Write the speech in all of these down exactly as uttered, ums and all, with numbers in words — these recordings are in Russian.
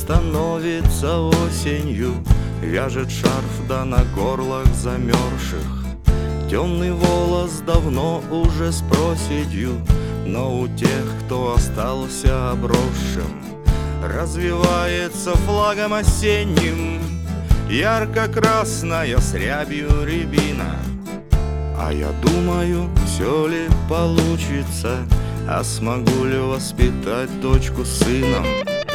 становится осенью, вяжет шарф да на горлах замерзших. Темный волос давно уже с проседью, но у тех, кто остался обросшим, развивается флагом осенним ярко-красная с рябью рябина. А я думаю, все ли получится, а смогу ли воспитать дочку с сыном.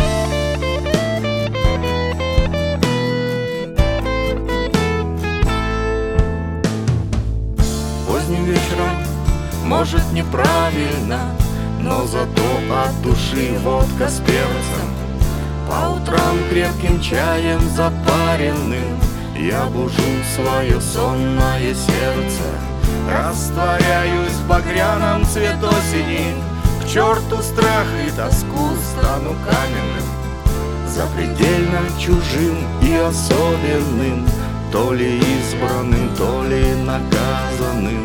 Поздним вечером, может, неправильно, но зато от души водка с перцем. По утрам крепким чаем запаренным я бужу свое сонное сердце, растворяюсь в багряном цвет осени. К черту страх и тоску стану каменным, запредельно чужим и особенным, то ли избранным, то ли наказанным.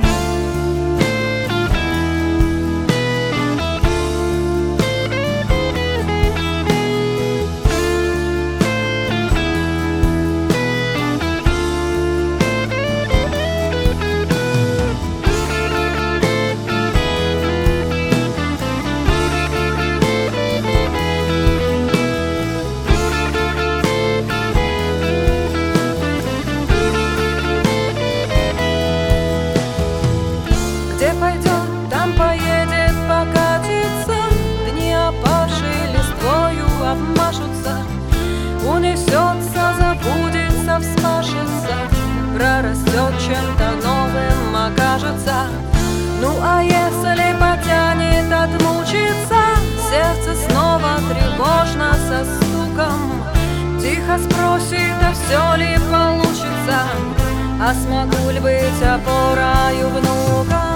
Где пойдет, там поедет, покатится, дни опавшие листвою обмашутся, унесется, забудется, вспашется, прорастет чем-то новым, окажется. Ну а если потянет, отмучится, сердце снова тревожно со стуком тихо спросит, а все ли получится, а смогу ли быть опорою внукам.